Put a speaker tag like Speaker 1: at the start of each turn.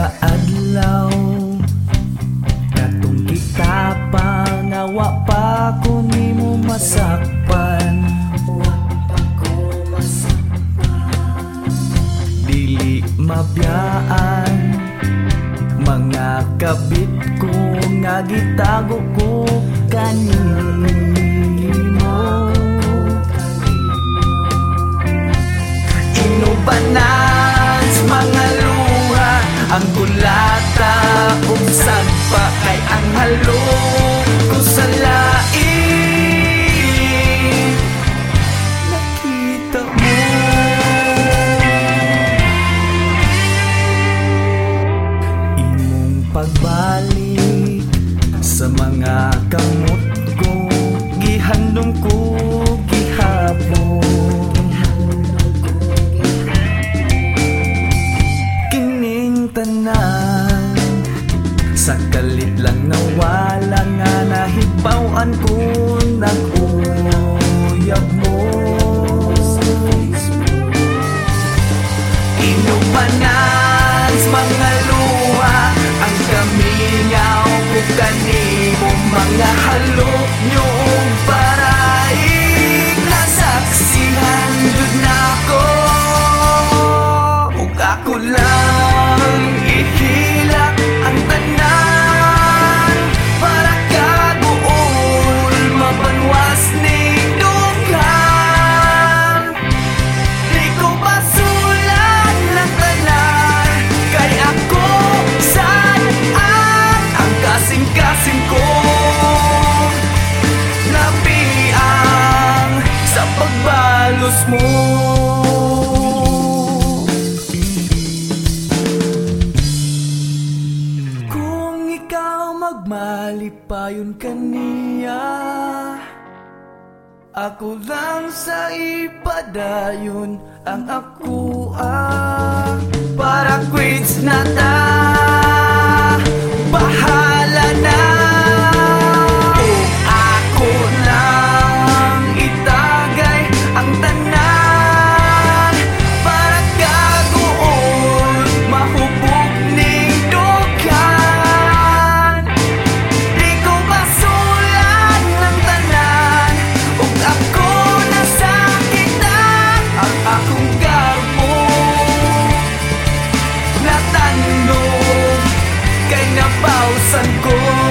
Speaker 1: adlaw katong kita pa nga wa pa ko nimo masakpan. Dili mabiyaan mga kabit ko nga gitago ko kanimo. Inubanan sa mga luha ang kulata ug sagpa kay ang halo ko sa lain. Nakita mo imong pagbalik sa mga kamot ko, gihandom ko gihapon. Sa kalit lang nawala nga nahibawan ko nag-uyab mo. Inupanan sa mga luha ang kamingaw ko kanimo mga halok niyong paraig nasaksihan jud nako. Ug ako lang ihilak ang tanan para kaguol mabanwas ni dughan. Di ko basulan ng tanan kay ako saan ang kasing-kasing ko nabiang sa pagbalos mo. Magmalipayon kaniya, ako lang sa ipadayon ang ako para quits na ta, bahala na. Ako lang itagay ang tanan para kaguol mahubog ning dughan. Di ko basulan ng tanan ug ako nasakitan ang akong garbo. Natandog kay napausan ko.